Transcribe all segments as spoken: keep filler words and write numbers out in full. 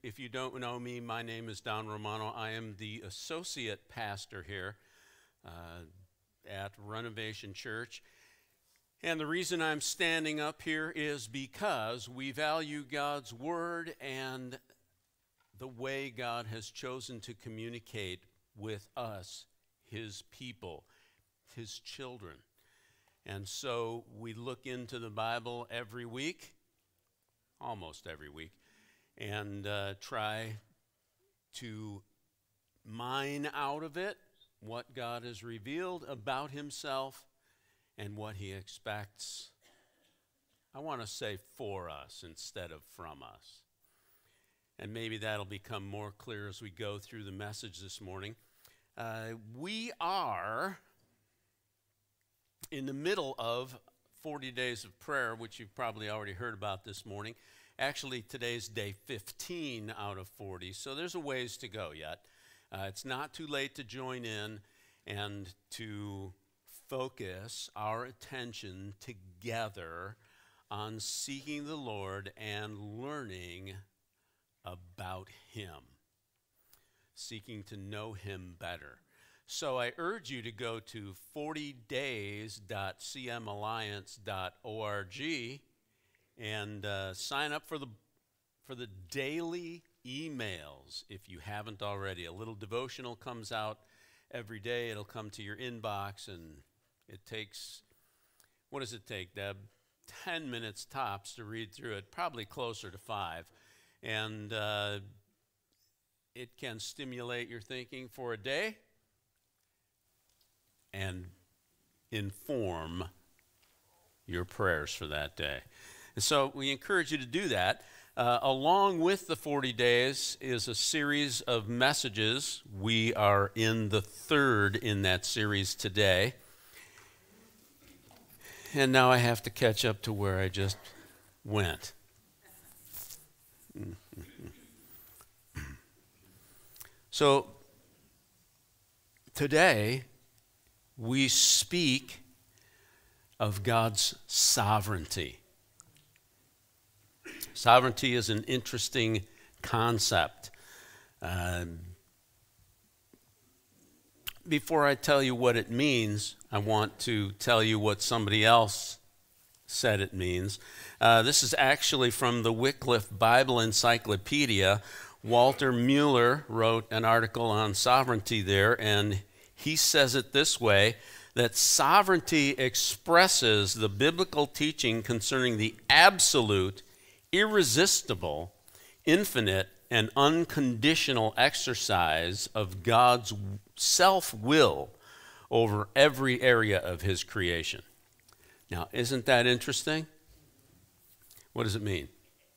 If you don't know me, my name is Don Romano. I am the associate pastor here uh, at Renovation Church. And the reason I'm standing up here is because we value God's Word and the way God has chosen to communicate with us, His people, His children. And so we look into the Bible every week, almost every week, and uh, try to mine out of it what God has revealed about Himself and what He expects. I want to say for us instead of from us. And maybe that'll become more clear as we go through the message this morning. Uh, we are in the middle of forty days of prayer, which you've probably already heard about this morning. Actually, today's day fifteen out of forty, so there's a ways to go yet. Uh, it's not too late to join in and to focus our attention together on seeking the Lord and learning about Him, seeking to know Him better. So I urge you to go to forty days dot c m alliance dot org and uh, sign up for the for the daily emails if you haven't already. A little devotional comes out every day. It'll come to your inbox, and it takes, what does it take, Deb? Ten minutes tops to read through it, probably closer to five. And uh, it can stimulate your thinking for a day and inform your prayers for that day. And so we encourage you to do that. Uh, along with the forty days is a series of messages. We are in the third in that series today. And now I have to catch up to where I just went. So today we speak of God's sovereignty. Sovereignty is an interesting concept. Uh, before I tell you what it means, I want to tell you what somebody else said it means. Uh, this is actually from the Wycliffe Bible Encyclopedia. Walter Mueller wrote an article on sovereignty there, and he says it this way, that sovereignty expresses the biblical teaching concerning the absolute, irresistible, infinite, and unconditional exercise of God's self-will over every area of His creation. Now, isn't that interesting? What does it mean?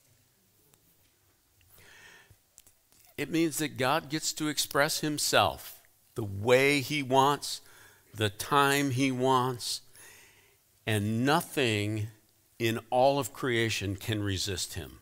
It means that God gets to express Himself the way He wants, the time He wants, and nothing in all of creation can resist Him.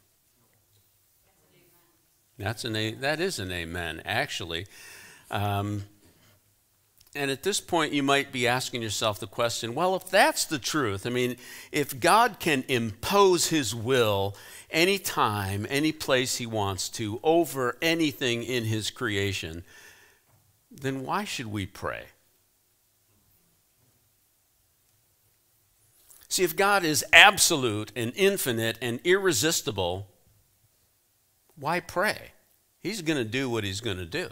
That's an a, that is an amen, actually. Um, and at this point, you might be asking yourself the question, well, if that's the truth, I mean, if God can impose His will anytime, any place He wants to, over anything in His creation, then why should we pray? See, if God is absolute and infinite and irresistible, why pray? He's going to do what He's going to do.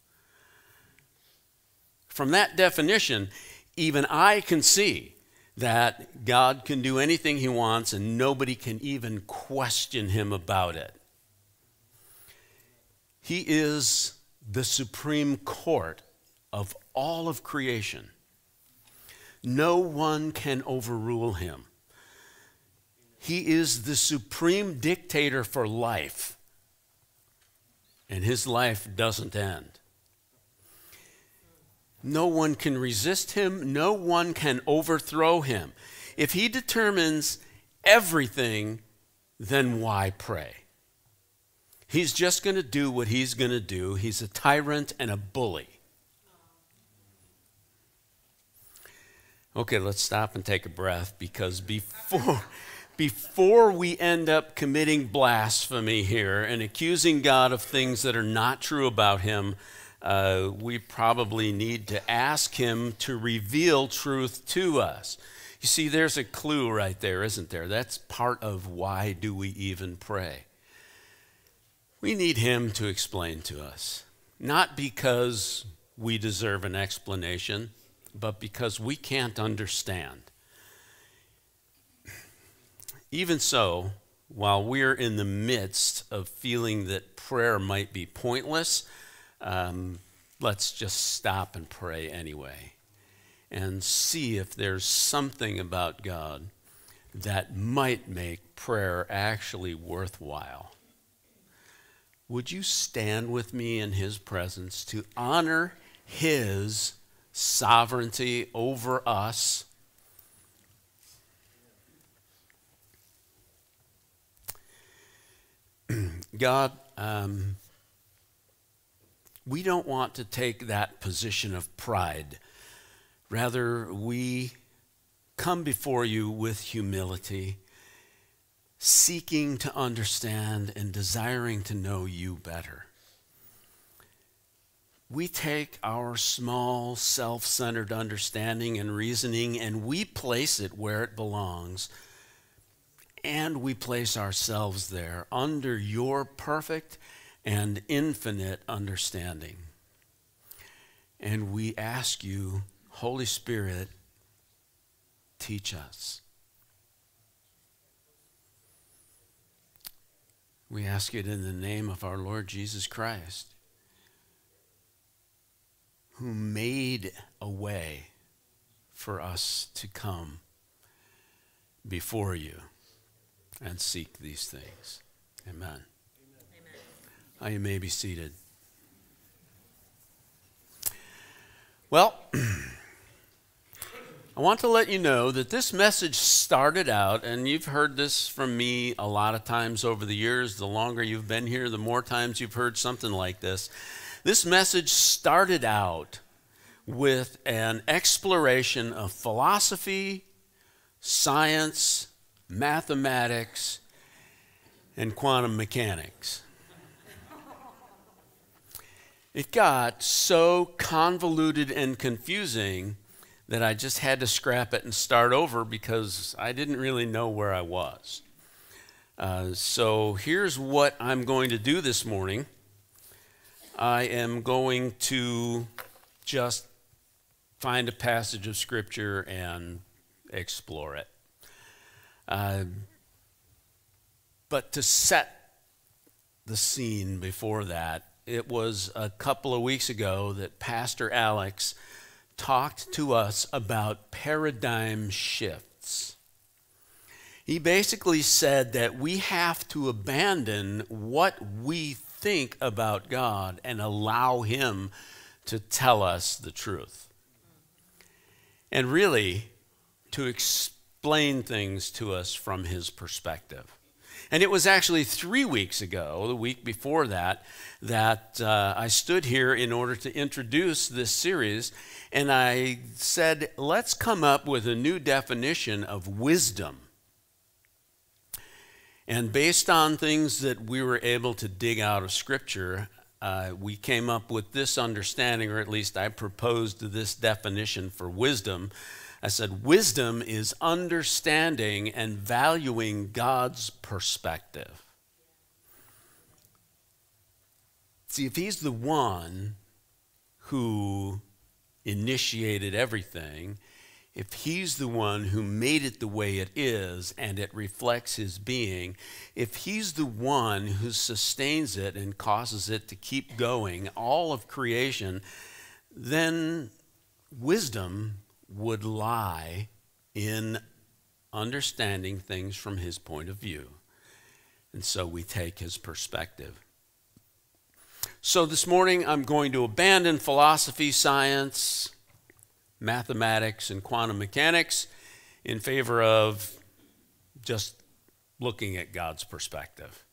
From that definition, even I can see that God can do anything He wants and nobody can even question Him about it. He is the supreme court of all of creation. No one can overrule Him. He is the supreme dictator for life, and His life doesn't end. No one can resist Him. No one can overthrow Him. If He determines everything, then why pray? He's just going to do what He's going to do. He's a tyrant and a bully. Okay, let's stop and take a breath, because before, before we end up committing blasphemy here and accusing God of things that are not true about him, uh, we probably need to ask him to reveal truth to us. You see, there's a clue right there, isn't there? That's part of why do we even pray. We need him to explain to us, not because we deserve an explanation, but because we can't understand. Even so, while we're in the midst of feeling that prayer might be pointless, um, let's just stop and pray anyway and see if there's something about God that might make prayer actually worthwhile. Would you stand with me in his presence to honor his sovereignty over us? God, um, we don't want to take that position of pride. Rather, we come before you with humility, seeking to understand and desiring to know you better. We take our small, self-centered understanding and reasoning and we place it where it belongs, and we place ourselves there under your perfect and infinite understanding. And we ask you, Holy Spirit, teach us. We ask it in the name of our Lord Jesus Christ, who made a way for us to come before you and seek these things. Amen. Amen. Amen. You may be seated. Well, I want to let you know that this message started out, and you've heard this from me a lot of times over the years. The longer you've been here, the more times you've heard something like this. This message started out with an exploration of philosophy, science, mathematics, and quantum mechanics. It got so convoluted and confusing that I just had to scrap it and start over because I didn't really know where I was. Uh, so here's what I'm going to do this morning. I am going to just find a passage of Scripture and explore it. Uh, but to set the scene before that, it was a couple of weeks ago that Pastor Alex talked to us about paradigm shifts. He basically said that we have to abandon what we think about God and allow him to tell us the truth. And really, to explain things to us from his perspective. And it was actually three weeks ago, the week before that, that uh, I stood here in order to introduce this series, and I said, let's come up with a new definition of wisdom. And based on things that we were able to dig out of Scripture, uh, we came up with this understanding, or at least I proposed this definition for wisdom. I said, wisdom is understanding and valuing God's perspective. See, if he's the one who initiated everything, if he's the one who made it the way it is and it reflects his being, if he's the one who sustains it and causes it to keep going, all of creation, then wisdom would lie in understanding things from his point of view. And so we take his perspective. So this morning I'm going to abandon philosophy, science, mathematics, and quantum mechanics in favor of just looking at God's perspective.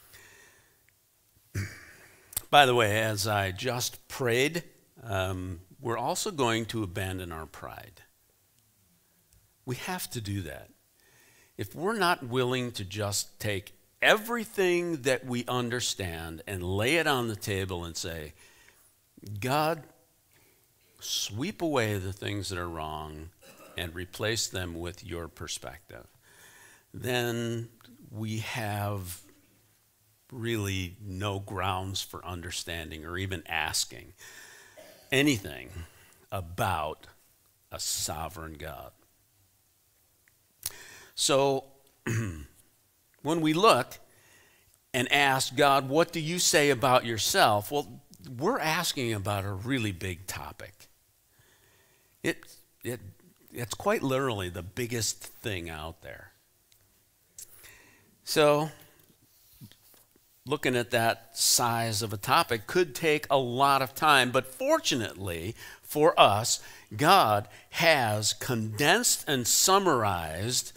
By the way, as I just prayed, um, we're also going to abandon our pride. We have to do that. if we're not willing to just take everything that we understand and lay it on the table and say, God, sweep away the things that are wrong and replace them with your perspective, then we have really no grounds for understanding or even asking anything about a sovereign God. So when we look and ask God, what do you say about yourself? Well, we're asking about a really big topic. It, it, it's quite literally the biggest thing out there. So looking at that size of a topic could take a lot of time, but fortunately for us, God has condensed and summarized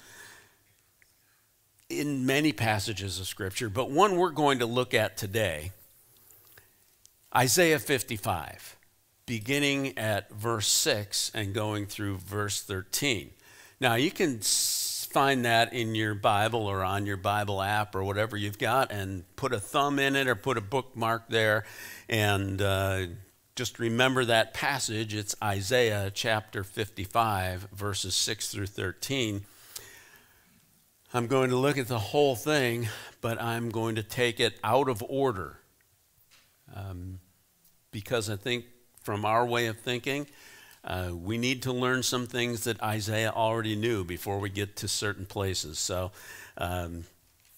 in many passages of Scripture, but one we're going to look at today, Isaiah fifty-five, beginning at verse six and going through verse thirteen. Now, you can find that in your Bible or on your Bible app or whatever you've got and put a thumb in it or put a bookmark there and uh, just remember that passage. It's Isaiah chapter fifty-five, verses six through thirteen. I'm going to look at the whole thing, but I'm going to take it out of order um, because I think from our way of thinking, uh, we need to learn some things that Isaiah already knew before we get to certain places. So, um,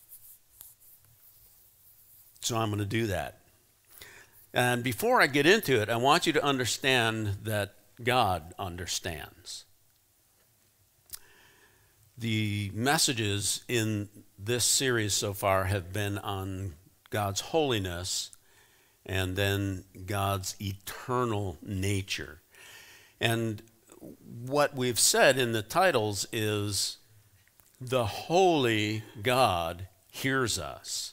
so I'm going to do that. And before I get into it, I want you to understand that God understands. The messages in this series so far have been on God's holiness and then God's eternal nature. And what we've said in the titles is the holy God hears us.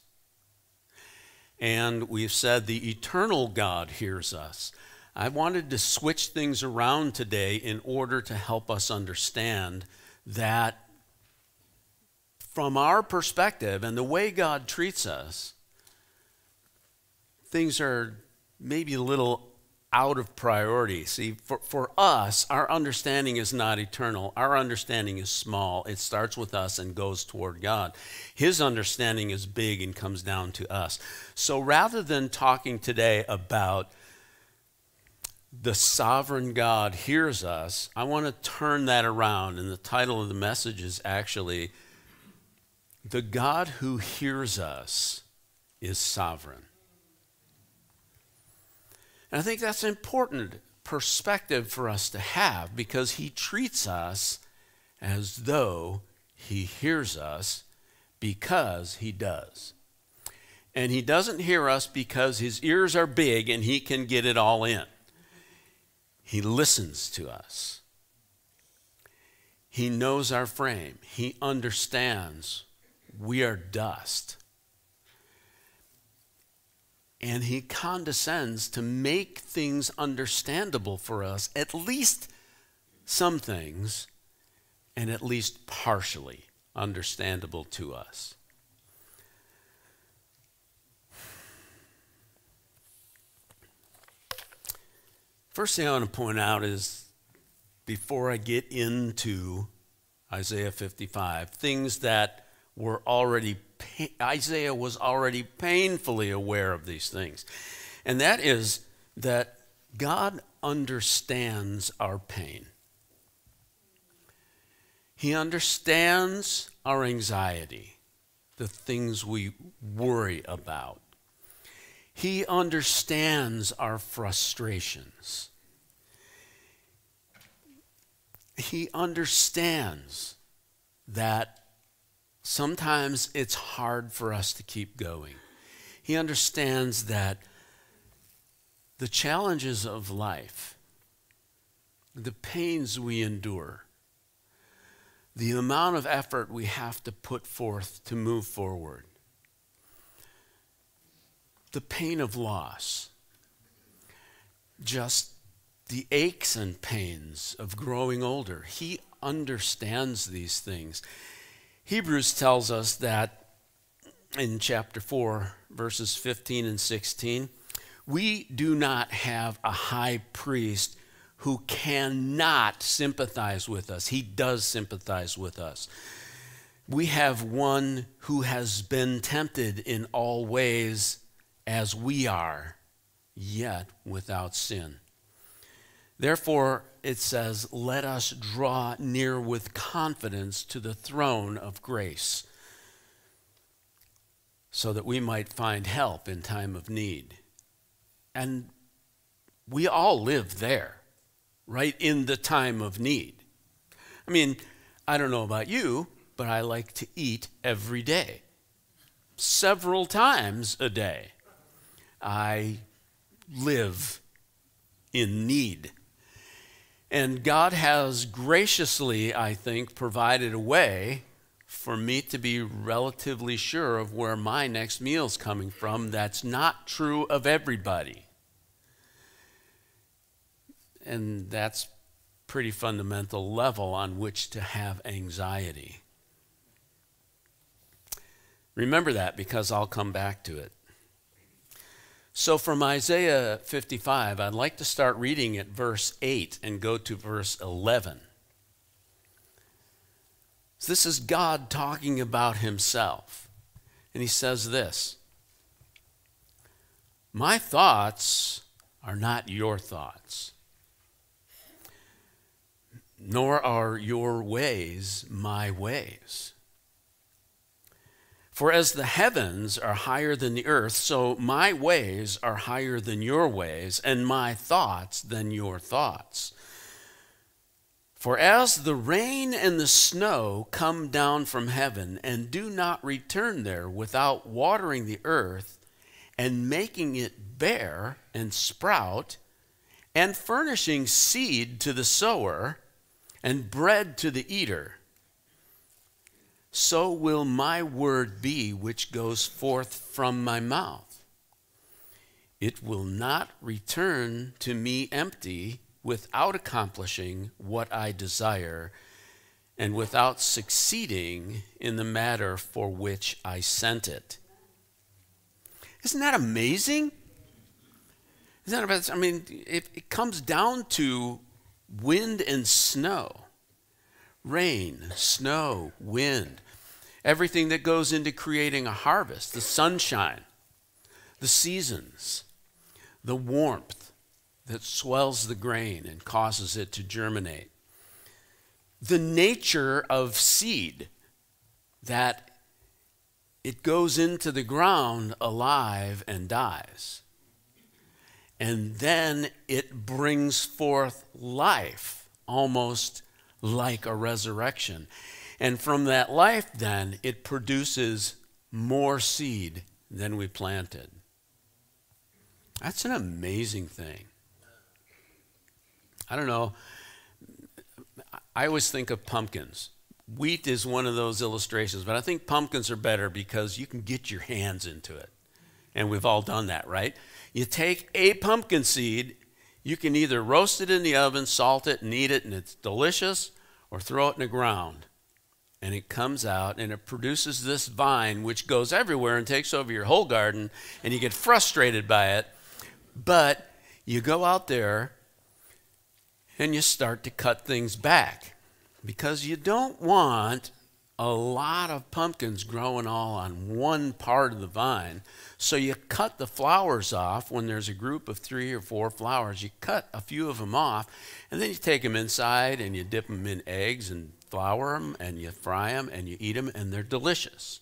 And we've said the eternal God hears us. I wanted to switch things around today in order to help us understand that from our perspective and the way God treats us, things are maybe a little out of priority. See, for, for us, our understanding is not eternal. Our understanding is small. It starts with us and goes toward God. His understanding is big and comes down to us. So rather than talking today about the sovereign God hears us, I want to turn that around. And the title of the message is actually, The God Who Hears Us is Sovereign. And I think that's an important perspective for us to have because he treats us as though he hears us because he does. And he doesn't hear us because his ears are big and he can get it all in. He listens to us. He knows our frame. He understands we are dust. And he condescends to make things understandable for us, at least some things, and at least partially understandable to us. First thing I want to point out is, before I get into Isaiah fifty-five, things that were already, Isaiah was already painfully aware of these things. And that is that God understands our pain. He understands our anxiety, the things we worry about. He understands our frustrations. He understands that sometimes it's hard for us to keep going. He understands that the challenges of life, the pains we endure, the amount of effort we have to put forth to move forward, the pain of loss, just the aches and pains of growing older. He understands these things. Hebrews tells us that in chapter four, verses fifteen and sixteen, we do not have a high priest who cannot sympathize with us. He does sympathize with us. We have one who has been tempted in all ways as we are, yet without sin. Therefore, it says, let us draw near with confidence to the throne of grace, so that we might find help in time of need. And we all live there, right in the time of need. I mean, I don't know about you, but I like to eat every day, several times a day. I live in need. And God has graciously, I think, provided a way for me to be relatively sure of where my next meal is coming from. That's not true of everybody. And that's pretty fundamental level on which to have anxiety. Remember that, because I'll come back to it. So from Isaiah fifty-five, I'd like to start reading at verse eight and go to verse eleven. This is God talking about himself. And he says this: my thoughts are not your thoughts, nor are your ways my ways. For as the heavens are higher than the earth, so my ways are higher than your ways, and my thoughts than your thoughts. For as the rain and the snow come down from heaven and do not return there without watering the earth and making it bear and sprout, and furnishing seed to the sower and bread to the eater, so will my word be which goes forth from my mouth. It will not return to me empty, without accomplishing what I desire, and without succeeding in the matter for which I sent it. Isn't that amazing? Isn't that, I mean, it, it comes down to wind and snow. Rain, snow, wind. Everything that goes into creating a harvest. The sunshine, the seasons, the warmth that swells the grain and causes it to germinate. The nature of seed, that it goes into the ground alive and dies. And then it brings forth life, almost like a resurrection. And from that life, then, it produces more seed than we planted. That's an amazing thing. I don't know. I always think of pumpkins. Wheat is one of those illustrations, but I think pumpkins are better because you can get your hands into it. And we've all done that, right? You take a pumpkin seed, you can either roast it in the oven, salt it, and eat it, and it's delicious, or throw it in the ground. And it comes out, and it produces this vine, which goes everywhere and takes over your whole garden, and you get frustrated by it. But you go out there, and you start to cut things back, because you don't want a lot of pumpkins growing all on one part of the vine. So you cut the flowers off. When there's a group of three or four flowers, you cut a few of them off, and then you take them inside and you dip them in eggs and flour them, and you fry them, and you eat them, and they're delicious.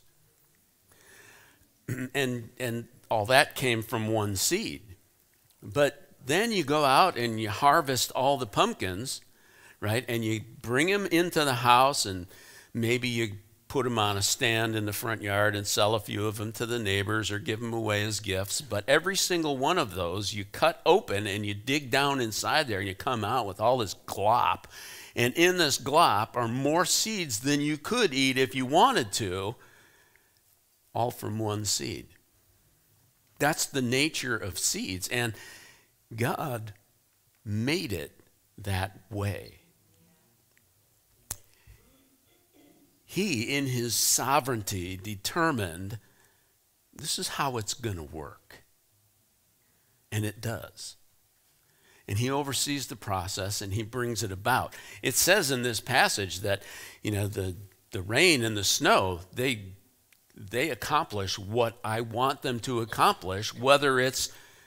and and all that came from one seed. But then you go out and you harvest all the pumpkins, right? And you bring them into the house, and maybe you put them on a stand in the front yard and sell a few of them to the neighbors or give them away as gifts. But every single one of those you cut open, and you dig down inside there, and you come out with all this glop. And in this glop are more seeds than you could eat if you wanted to, all from one seed. That's the nature of seeds. And God made it that way. He, in his sovereignty, determined this is how it's going to work. And it does. And he oversees the process and he brings it about. It says in this passage that, you know, the, the rain and the snow, they, they accomplish what I want them to accomplish, whether it's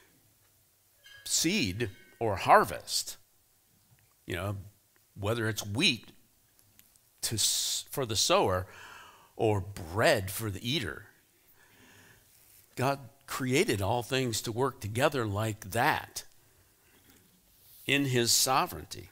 seed or harvest. You know, whether it's wheat to, for the sower or bread for the eater. God created all things to work together like that in his sovereignty.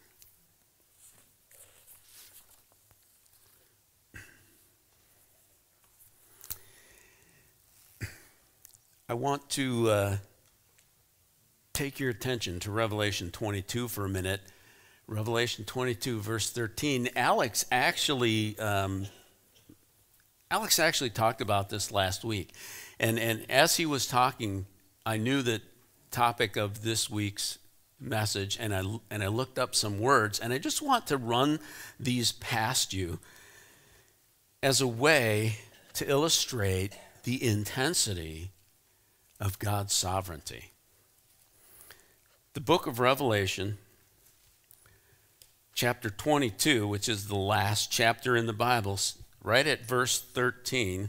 I want to uh, take your attention to Revelation twenty-two for a minute. Revelation twenty-two, verse thirteen. Alex actually, um, Alex actually talked about this last week. And, and as he was talking, I knew the topic of this week's message, and I, and I looked up some words, and I just want to run these past you as a way to illustrate the intensity of God's sovereignty. The book of Revelation, chapter twenty-two, which is the last chapter in the Bible, right at verse thirteen,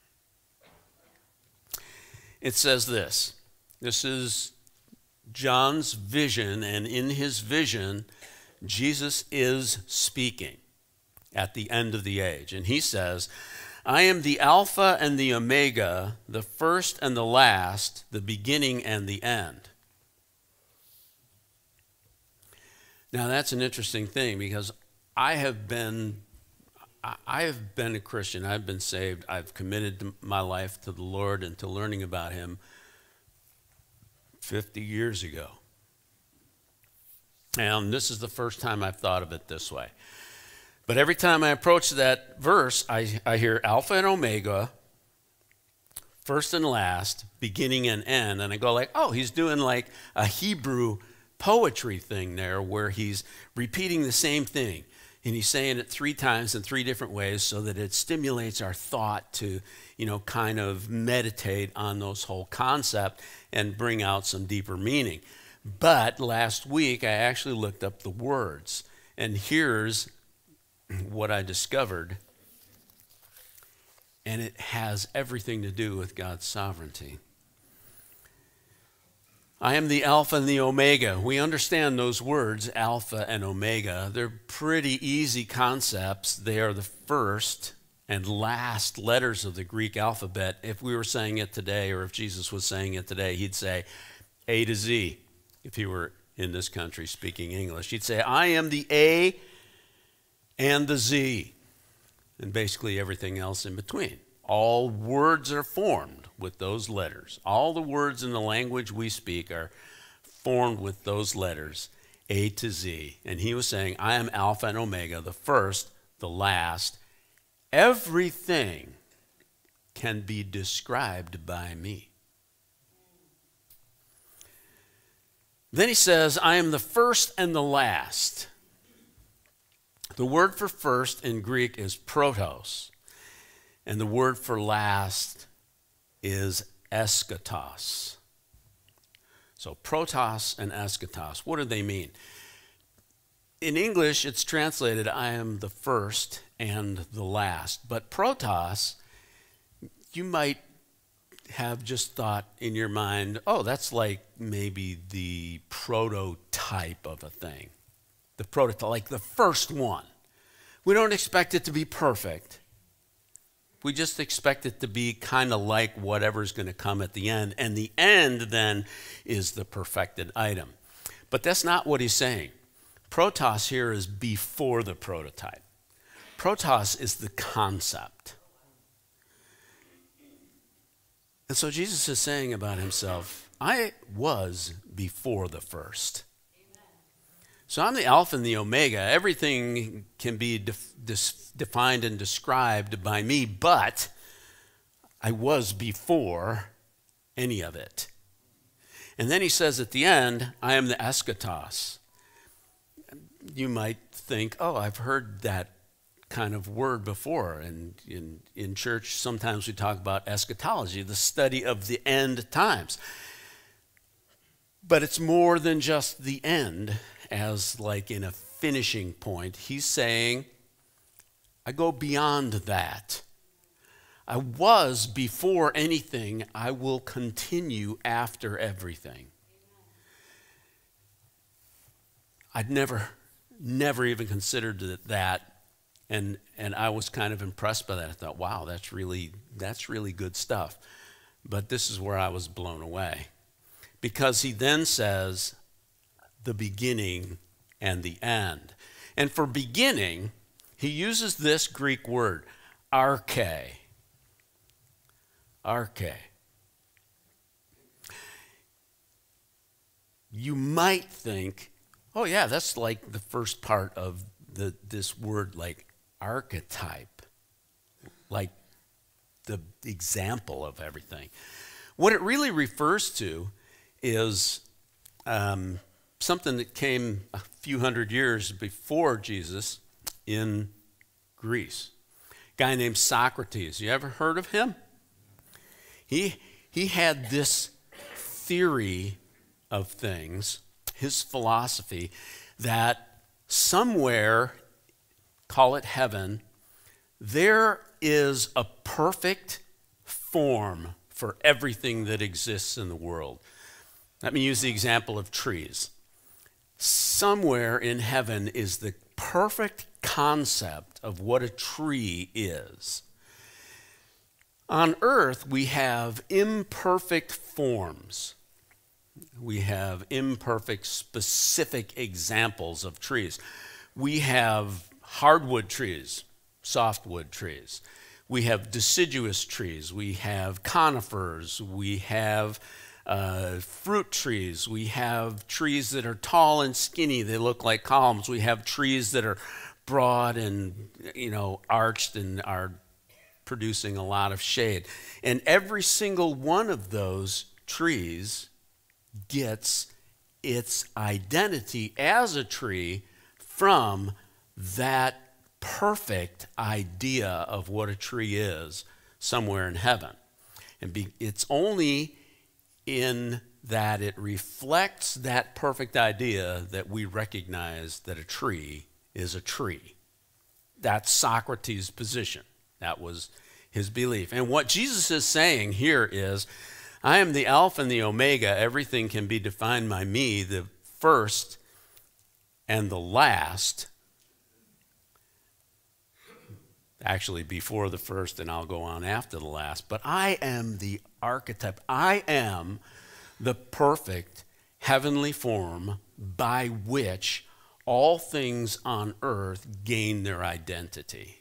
it says this. This is John's vision, and in his vision, Jesus is speaking at the end of the age. And he says, I am the Alpha and the Omega, the first and the last, the beginning and the end. Now that's an interesting thing, because I have been I have been a Christian. I've been saved. I've committed my life to the Lord and to learning about him fifty years ago. And this is the first time I've thought of it this way. But every time I approach that verse, I, I hear Alpha and Omega, first and last, beginning and end. And I go like, oh, he's doing like a Hebrew poetry thing there where he's repeating the same thing. And he's saying it three times in three different ways so that it stimulates our thought to, you know, kind of meditate on those whole concept and bring out some deeper meaning. But last week, I actually looked up the words. And here's what I discovered. And it has everything to do with God's sovereignty. I am the Alpha and the Omega. We understand those words, Alpha and Omega. They're pretty easy concepts. They are the first and last letters of the Greek alphabet. If we were saying it today, or if Jesus was saying it today, he'd say A to Z. If he were in this country speaking English, he'd say, I am the A and the Z, and basically everything else in between. All words are formed with those letters. All the words in the language we speak are formed with those letters, A to Z. And he was saying, I am Alpha and Omega, the first, the last. Everything can be described by me. Then he says, I am the first and the last. The word for first in Greek is protos, and the word for last is eschatos. So protos and eschatos, what do they mean? In English, it's translated, I am the first and the last. But protos, you might have just thought in your mind, oh, that's like maybe the prototype of a thing. The prototype, like the first one. We don't expect it to be perfect. We just expect it to be kind of like whatever's going to come at the end. And the end then is the perfected item. But that's not what he's saying. Protos here is before the prototype. Protos is the concept. And so Jesus is saying about himself, I was before the first. So I'm the Alpha and the Omega. Everything can be def- dis- defined and described by me, but I was before any of it. And then he says at the end, I am the eschatos. You might think, oh, I've heard that kind of word before. And in, in church, sometimes we talk about eschatology, the study of the end times. But it's more than just the end, as like in a finishing point. He's saying, I go beyond that. I was before anything. I will continue after everything. I'd never, never even considered that, and and I was kind of impressed by that. I thought, wow, that's really that's really good stuff. But this is where I was blown away, because he then says, the beginning and the end. And for beginning, he uses this Greek word, arche. Arche. You might think, oh yeah, that's like the first part of the this word, like archetype, like the example of everything. What it really refers to is um, something that came a few hundred years before Jesus in Greece. A guy named Socrates. You ever heard of him? He he had this theory of things, his philosophy, that somewhere, call it heaven, there is a perfect form for everything that exists in the world. Let me use the example of trees. Somewhere in heaven is the perfect concept of what a tree is. On earth, we have imperfect forms. We have imperfect, specific examples of trees. We have hardwood trees, softwood trees. We have deciduous trees. We have conifers. We have uh, fruit trees. We have trees that are tall and skinny. They look like columns. We have trees that are broad and, you know, arched and are producing a lot of shade. And every single one of those trees gets its identity as a tree from that perfect idea of what a tree is somewhere in heaven. And be, it's only in that it reflects that perfect idea that we recognize that a tree is a tree. That's Socrates' position. That was his belief. And what Jesus is saying here is, I am the Alpha and the Omega. Everything can be defined by me, the first and the last. Actually, before the first, and I'll go on after the last. But I am the archetype. I am the perfect heavenly form by which all things on earth gain their identity.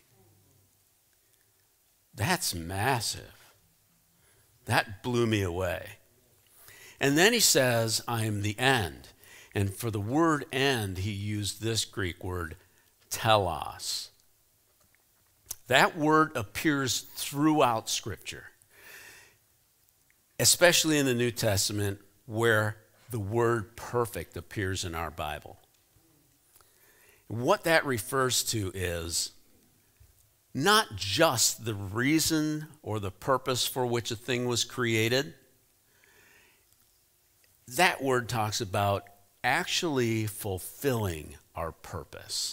That's massive. That blew me away. And then he says, I am the end. And for the word end, he used this Greek word, telos. That word appears throughout Scripture, especially in the New Testament, where the word perfect appears in our Bible. What that refers to is not just the reason or the purpose for which a thing was created. That word talks about actually fulfilling our purpose.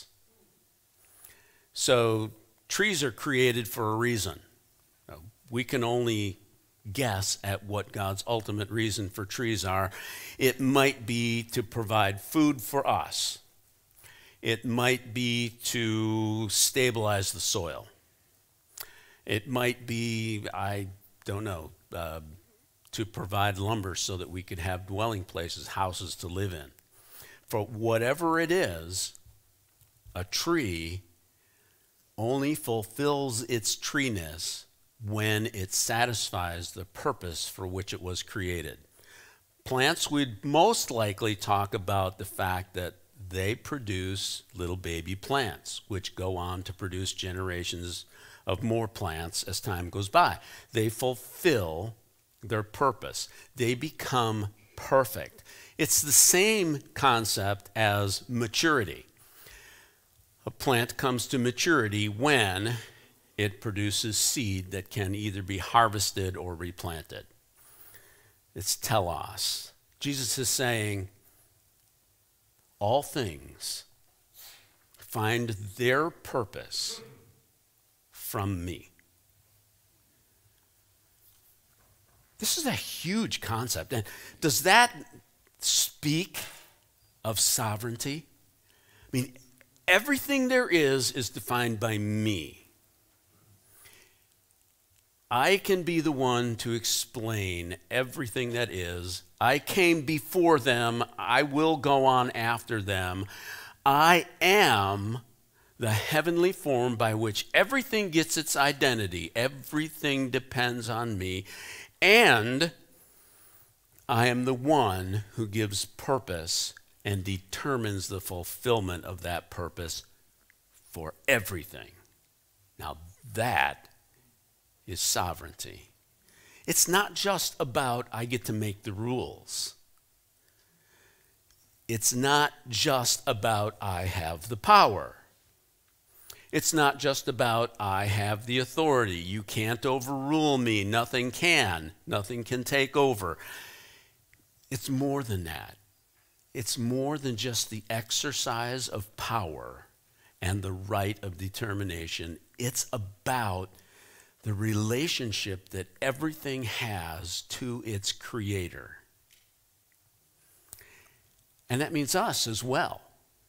So trees are created for a reason. We can only guess at what God's ultimate reason for trees are. It might be to provide food for us. It might be to stabilize the soil. It might be, I don't know, uh, to provide lumber so that we could have dwelling places, houses to live in. For whatever it is, a tree only fulfills its treeness when it satisfies the purpose for which it was created. Plants, we'd most likely talk about the fact that they produce little baby plants, which go on to produce generations of more plants as time goes by. They fulfill their purpose. They become perfect. It's the same concept as maturity. A plant comes to maturity when it produces seed that can either be harvested or replanted. It's telos. Jesus is saying, all things find their purpose from me. This is a huge concept. And does that speak of sovereignty? I mean, everything there is is defined by me. I can be the one to explain everything that is. I came before them. I will go on after them. I am the heavenly form by which everything gets its identity. Everything depends on me. And I am the one who gives purpose and determines the fulfillment of that purpose for everything. Now that is sovereignty. It's not just about I get to make the rules. It's not just about I have the power. It's not just about I have the authority. You can't overrule me. Nothing can. Nothing can take over. It's more than that. It's more than just the exercise of power and the right of determination. It's about the relationship that everything has to its creator. And that means us as well.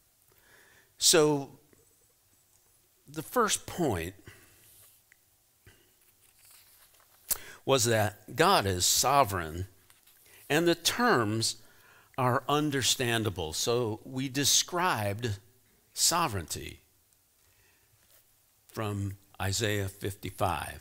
So the first point was that God is sovereign and the terms are understandable. So we described sovereignty from Isaiah fifty-five.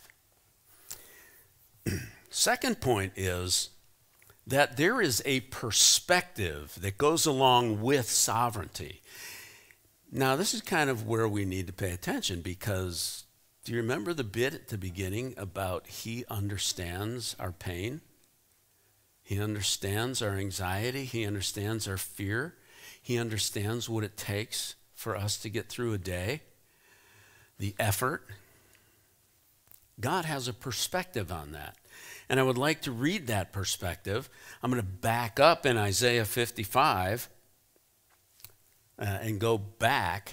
Second point is that there is a perspective that goes along with sovereignty. Now, this is kind of where we need to pay attention because do you remember the bit at the beginning about he understands our pain? He understands our anxiety. He understands our fear. He understands what it takes for us to get through a day, the effort. God has a perspective on that. And I would like to read that perspective. I'm going to back up in Isaiah fifty-five uh, and go back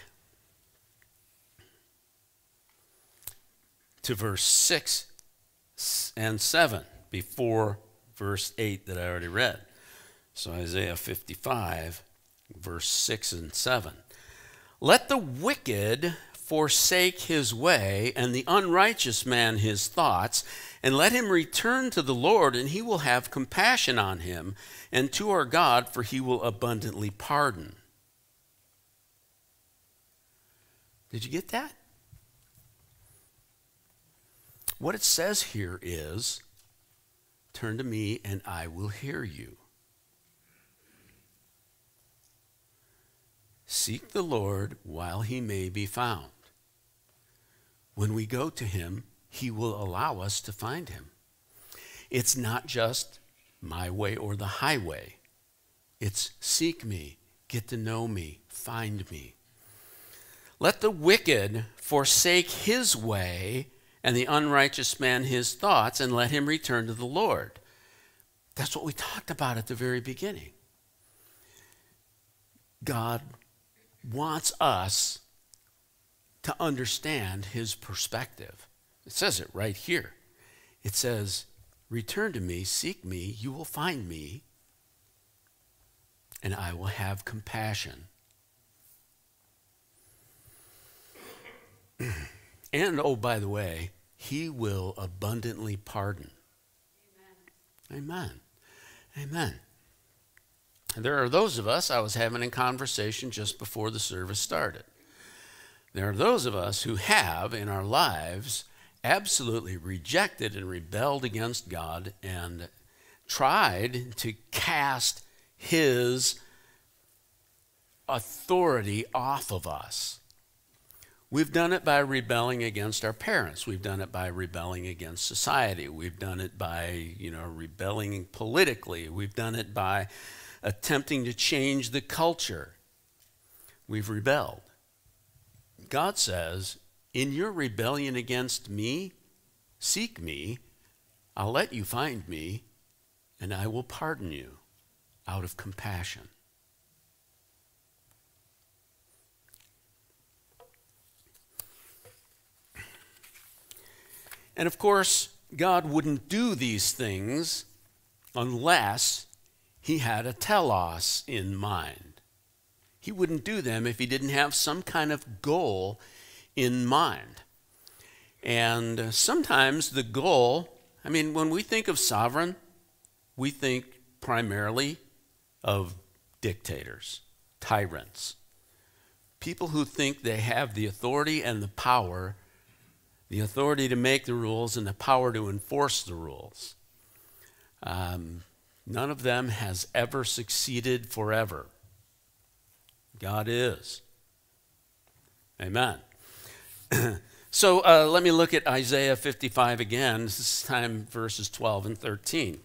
to verse six and seven before verse eight that I already read. So Isaiah fifty-five, verse six and seven. Let the wicked forsake his way, and the unrighteous man his thoughts, and let him return to the Lord, and he will have compassion on him, and to our God, for he will abundantly pardon. Did you get that? What it says here is, turn to me and I will hear you. Seek the Lord while he may be found. When we go to him, he will allow us to find him. It's not just my way or the highway. It's seek me, get to know me, find me. Let the wicked forsake his way, and the unrighteous man his thoughts, and let him return to the Lord. That's what we talked about at the very beginning. God wants us to understand his perspective. It says it right here. It says, return to me, seek me, you will find me, and I will have compassion. And, oh, by the way, he will abundantly pardon. Amen. Amen. Amen. There are those of us, I was having a conversation just before the service started. There are those of us who have in our lives absolutely rejected and rebelled against God and tried to cast his authority off of us. We've done it by rebelling against our parents. We've done it by rebelling against society. We've done it by, you know, rebelling politically. We've done it by attempting to change the culture. We've rebelled. God says, in your rebellion against me, seek me, I'll let you find me, and I will pardon you out of compassion. And of course, God wouldn't do these things unless he had a telos in mind. He wouldn't do them if he didn't have some kind of goal in mind. And uh, sometimes the goal, I mean, when we think of sovereign, we think primarily of dictators, tyrants, people who think they have the authority and the power, the authority to make the rules and the power to enforce the rules. Um, none of them has ever succeeded forever. God is. Amen. So uh, let me look at Isaiah fifty-five again. This time verses twelve and thirteen.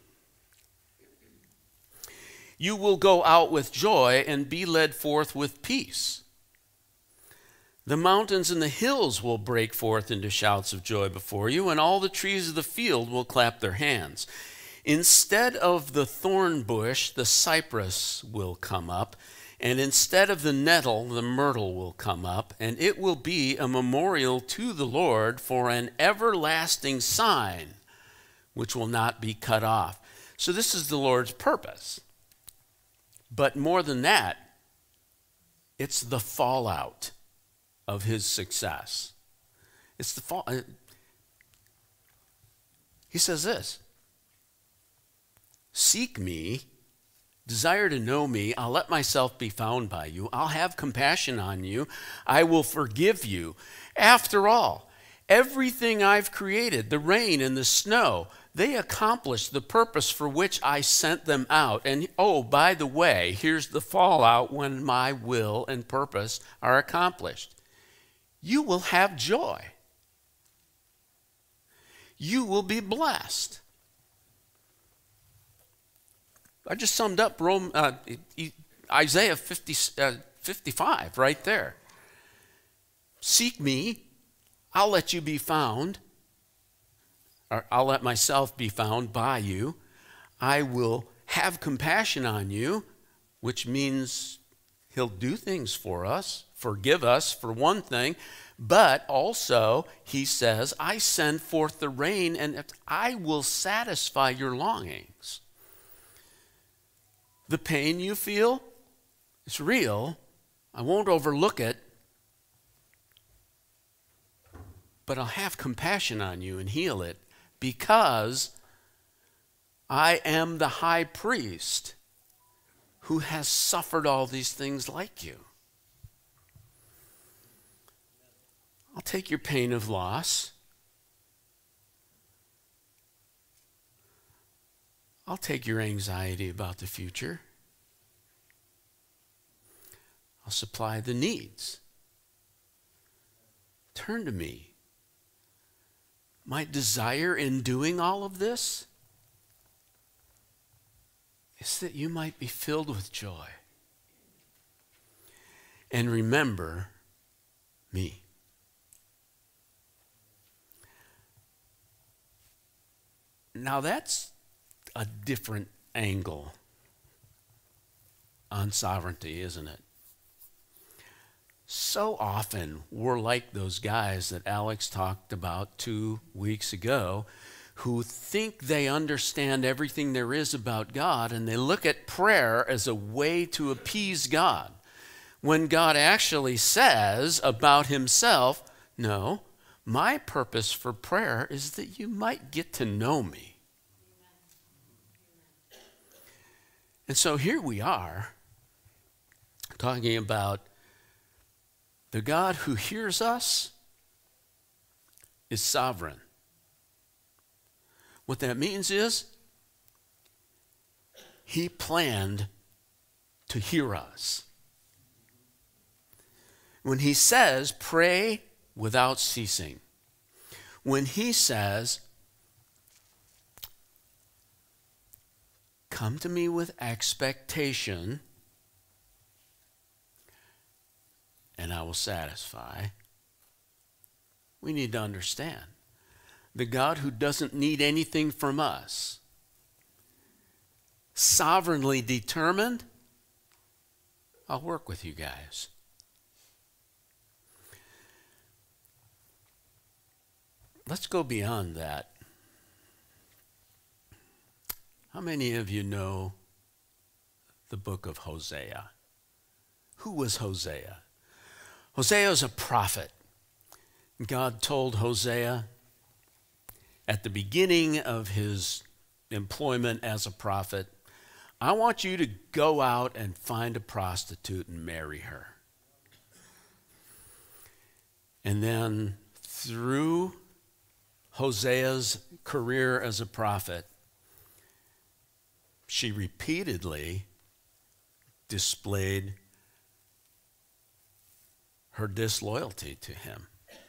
You will go out with joy and be led forth with peace. The mountains and the hills will break forth into shouts of joy before you, and all the trees of the field will clap their hands. Instead of the thorn bush, the cypress will come up, and instead of the nettle, the myrtle will come up, and it will be a memorial to the Lord for an everlasting sign, which will not be cut off. So this is the Lord's purpose. But more than that, it's the fallout of his success. It's the fall. He says this, seek me, desire to know me, I'll let myself be found by you, I'll have compassion on you, I will forgive you. After all, everything I've created, the rain and the snow, they accomplished the purpose for which I sent them out. And oh, by the way, here's the fallout when my will and purpose are accomplished. You will have joy. You will be blessed. I just summed up Rome, uh, Isaiah fifty, uh, fifty-five right there. Seek me, I'll let you be found, or I'll let myself be found by you. I will have compassion on you, which means he'll do things for us, forgive us for one thing, but also he says, I send forth the rain and I will satisfy your longings. The pain you feel, it's real. I won't overlook it. But I'll have compassion on you and heal it because I am the high priest who has suffered all these things like you. I'll take your pain of loss. I'll take your anxiety about the future. I'll supply the needs. Turn to me. My desire in doing all of this is that you might be filled with joy. And remember me. Now that's a different angle on sovereignty, isn't it? So often we're like those guys that Alex talked about two weeks ago who think they understand everything there is about God, and they look at prayer as a way to appease God, when God actually says about himself, no, my purpose for prayer is that you might get to know me. And so here we are talking about the God who hears us is sovereign. What that means is he planned to hear us. When he says, pray without ceasing. When he says, come to me with expectation, and I will satisfy. we need to understand the God who doesn't need anything from us, sovereignly determined, I'll work with you guys. Let's go beyond that. How many of you know the book of Hosea? Who was Hosea? Hosea is a prophet. God told Hosea at the beginning of his employment as a prophet, I want you to go out and find a prostitute and marry her. And then through Hosea's career as a prophet, she repeatedly displayed her disloyalty to him,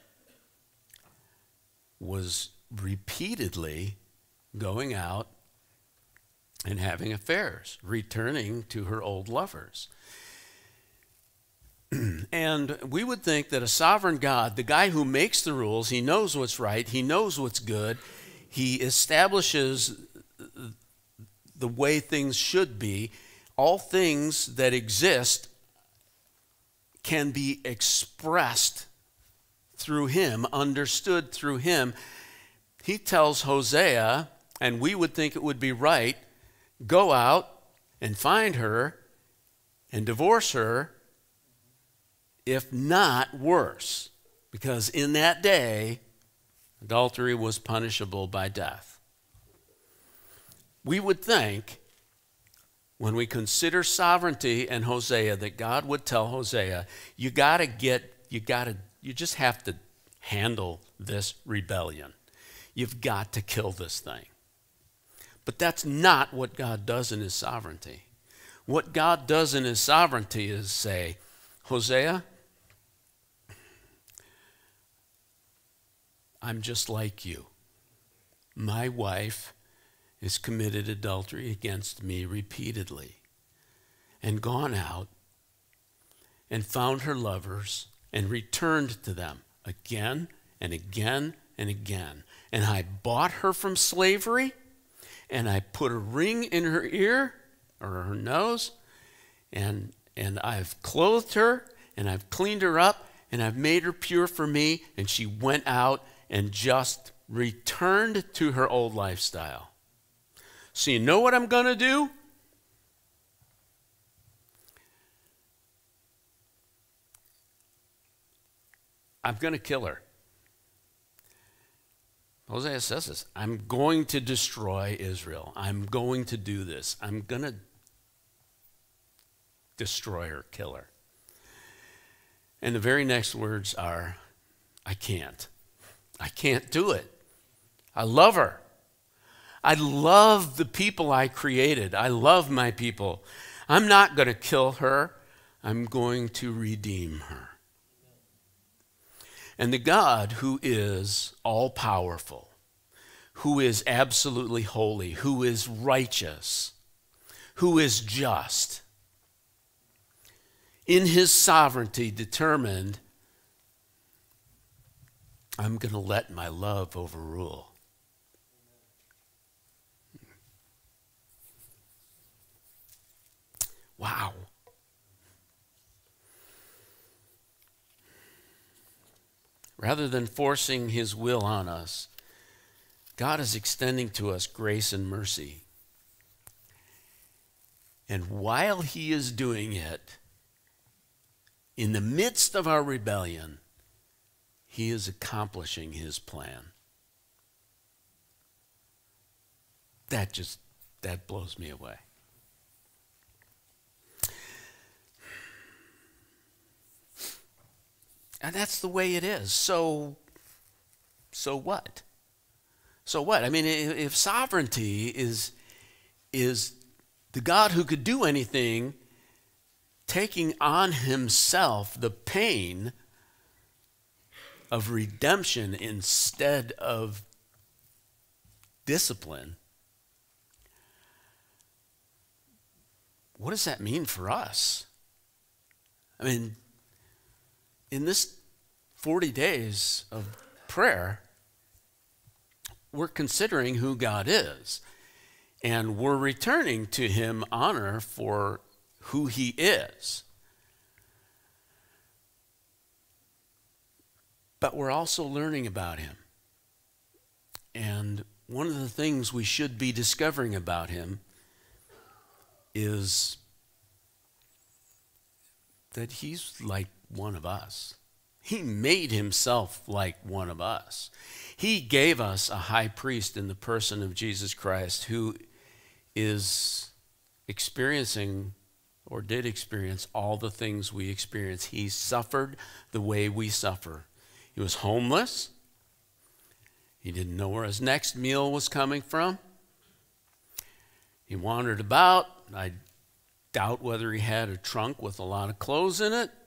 was repeatedly going out and having affairs, returning to her old lovers. And we would think that a sovereign God, the guy who makes the rules, he knows what's right, he knows what's good, he establishes the way things should be. All things that exist can be expressed through him, understood through him. He tells Hosea, and we would think it would be right, go out and find her and divorce her, if not worse, because in that day, adultery was punishable by death. We would think, when we consider sovereignty and Hosea, that God would tell Hosea, you got to get, you got to, you just have to handle this rebellion. You've got to kill this thing. But that's not what God does in his sovereignty. What God does in his sovereignty is say, Hosea, I'm just like you. My wife has committed adultery against me repeatedly and gone out and found her lovers and returned to them again and again and again. And I bought her from slavery, and I put a ring in her ear or her nose, and, and I've clothed her, and I've cleaned her up, and I've made her pure for me, and she went out and just returned to her old lifestyle. So you know what I'm going to do? I'm going to kill her. Hosea says this, I'm going to destroy Israel. I'm going to do this. I'm going to destroy her, kill her. And the very next words are, I can't. I can't do it. I love her. I love the people I created. I love my people. I'm not going to kill her. I'm going to redeem her. And the God who is all-powerful, who is absolutely holy, who is righteous, who is just, in his sovereignty determined, I'm going to let my love overrule. Wow. Rather than forcing his will on us, God is extending to us grace and mercy. And while he is doing it, in the midst of our rebellion, he is accomplishing his plan. That just, that blows me away. And that's the way it is. So, so what? So what? I mean, if sovereignty is, is the God who could do anything taking on himself the pain of redemption instead of discipline, what does that mean for us? I mean, in this forty days of prayer, we're considering who God is. And we're returning to him honor for who he is. But we're also learning about him. And one of the things we should be discovering about him is that he's like one of us. He made himself like one of us. He gave us a high priest in the person of Jesus Christ who is experiencing or did experience all the things we experience. He suffered the way we suffer. He was homeless. He didn't know where his next meal was coming from. He wandered about. I doubt whether he had a trunk with a lot of clothes in it.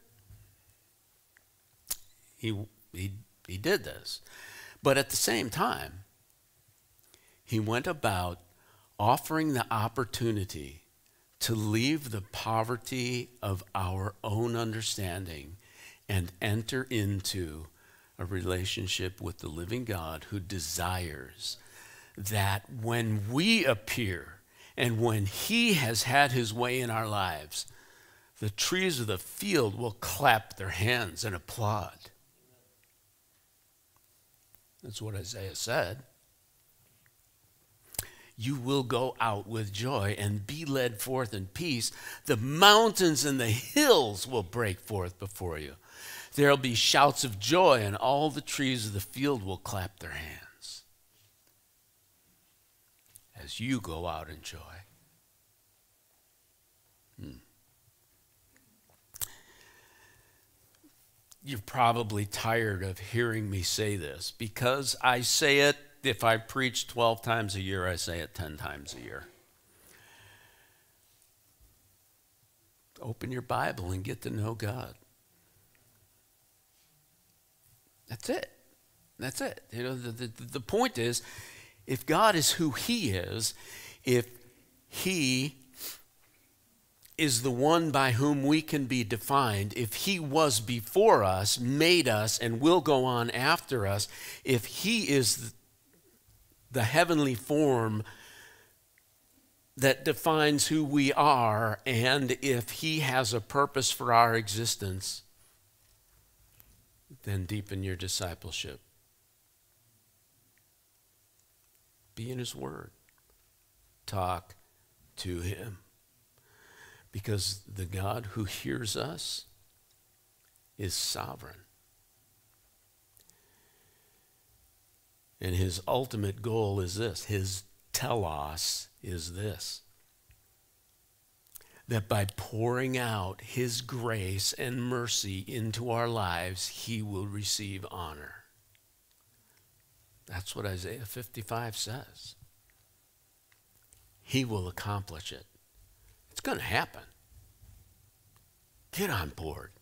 He, he, he did this. But at the same time, he went about offering the opportunity to leave the poverty of our own understanding and enter into a relationship with the living God who desires that when we appear and when he has had his way in our lives, the trees of the field will clap their hands and applaud. That's what Isaiah said. You will go out with joy and be led forth in peace. The mountains and the hills will break forth before you. There will be shouts of joy, and all the trees of the field will clap their hands as you go out in joy. Hmm. You're probably tired of hearing me say this because I say it. If I preach twelve times a year, I say it ten times a year. Open your Bible and get to know God. That's it. That's it. You know, the, the, the point is, if God is who he is, if he is the one by whom we can be defined, if he was before us, made us, and will go on after us, if he is the, the heavenly form that defines who we are, and if he has a purpose for our existence, then deepen your discipleship. Be in his word. Talk to him. Because the God who hears us is sovereign. And his ultimate goal is this. His telos is this. That by pouring out his grace and mercy into our lives, he will receive honor. That's what Isaiah fifty-five says. He will accomplish it. It's going to happen. Get on board.